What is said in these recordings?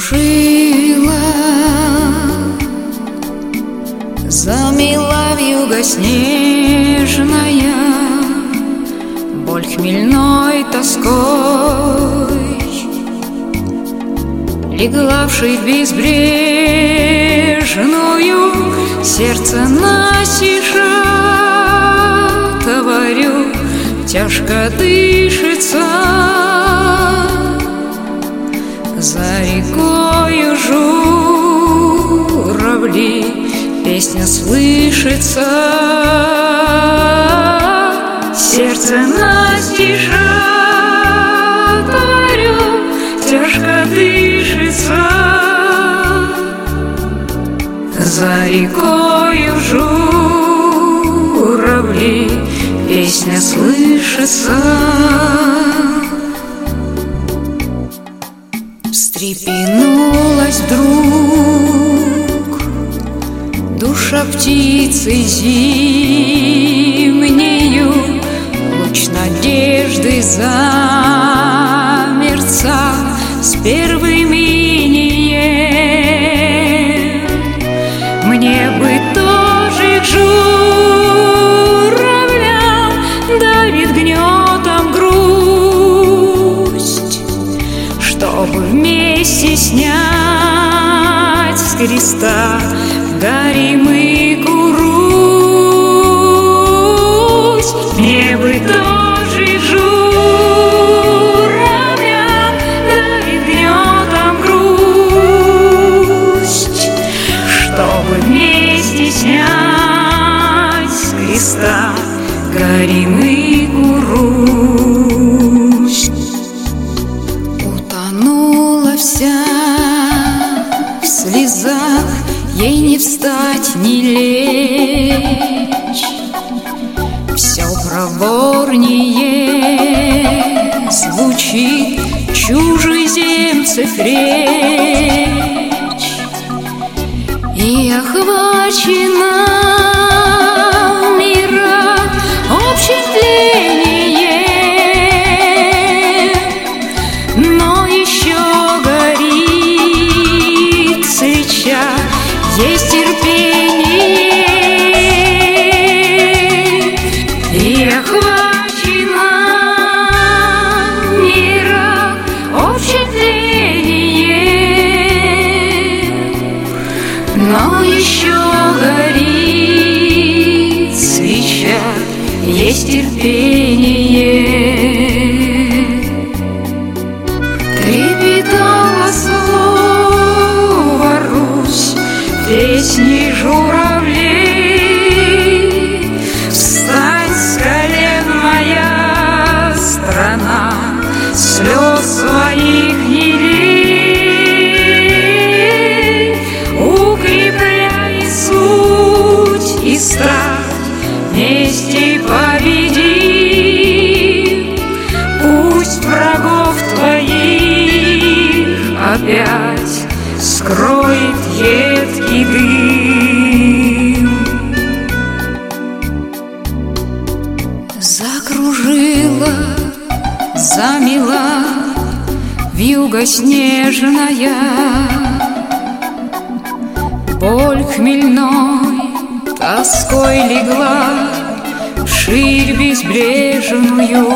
закружила, замела вьюга снежная, боль хмельной тоской легла вширь безбрежную, сердце насижа, товарю, тяжко дышится. За рекою журавли песня слышится, сердце настежа, товарю, тяжко дышится. За рекою журавли песня слышится. Встрепенулась вдруг душа птицы зимнею, луч надежды замерцал с первым инием. Мне бы тоже к журавлям давит гнетом грусть, чтобы вместе снять с креста горимый Русь. Мне бы тоже к журавлям давит гнетом грусть, чтобы вместе снять с креста горимый Русь. Утонула вся в слезах, ей не встать, не лечь, все проворнее звучит чужеземцев речь, и охвачена мира общим тлением, но еще горит свеча, есть терпение, и охвачена мира общим тлением, но еще горит свеча, есть терпение. Трепетало слово Русь песни журавлей, встань с колен, моя страна, слез своих не лей, укрепляй суть и страх, вместе победим. Пусть врагов твоих опять скроет едкий дым. Закружила, замела вьюга снежная, боль хмельной тоской легла вширь безбрежную,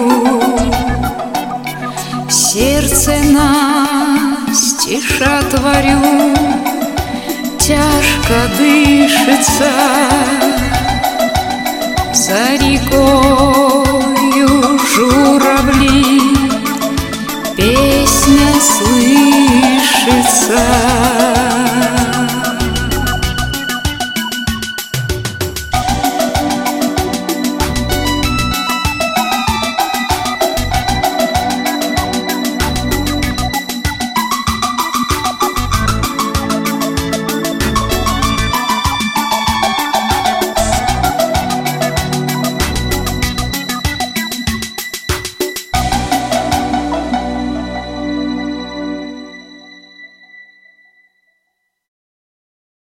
сердце настежа, творю, тяжко дышится. За рекою журавли песня слышится.